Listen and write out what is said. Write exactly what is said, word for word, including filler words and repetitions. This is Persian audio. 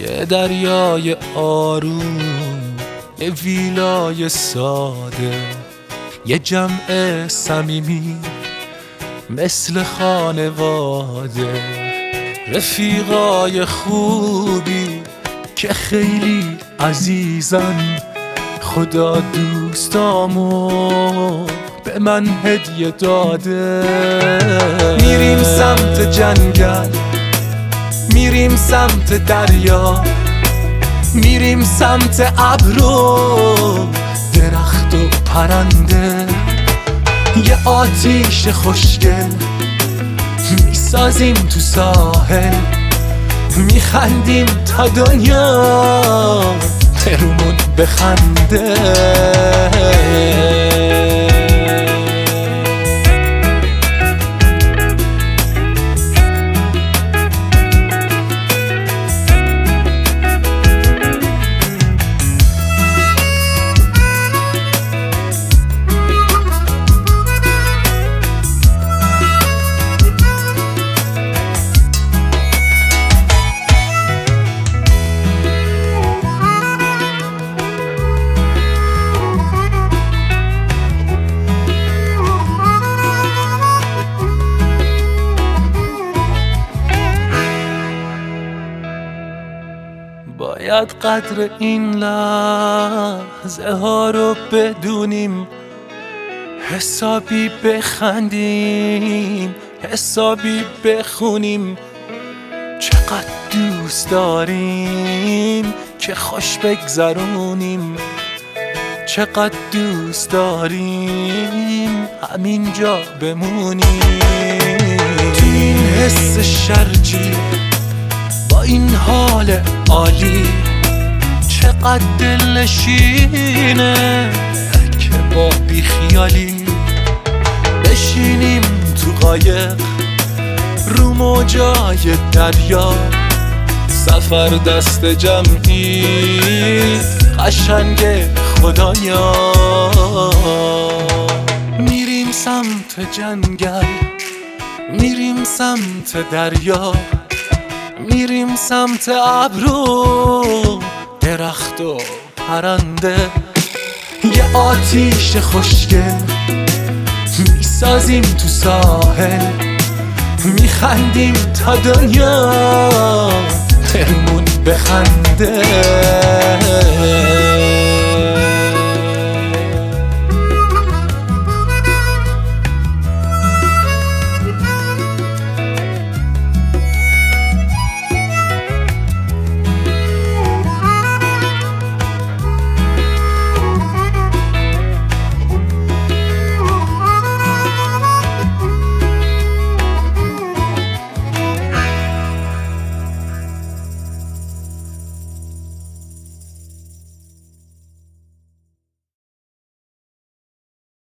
یه دریای آروم، یه ویلای ساده، یه جمع صمیمی مثل خانواده، رفیقای خوبی که خیلی عزیزن. خدا دوستامو به من هدیه داده. میریم سمت جنگل، میریم سمت دریا، میریم سمت ابرو، درخت و پرنده. یه آتیش خوشگل میسازیم تو ساحل، میخندیم تا دنیا ترمون بخنده. باید قدر این لحظه ها رو بدونیم، حسابی بخندیم، حسابی بخونیم. چقدر دوست داریم که خوش بگذرونیم، چقدر دوست داریم همینجا بمونیم. تو این حس شرجی با این حال عالی، چقدر دلنشینه که با بیخیالی بشینیم تو قایق رو موجای دریا. سفر دست جمعی قشنگ خدایا. میریم سمت جنگل، میریم سمت دریا، میریم سمت ابرو، درخت و پرنده. یه آتیش خوشگل میسازیم تو ساحل، میخندیم تا دنیا ترمون بخنده.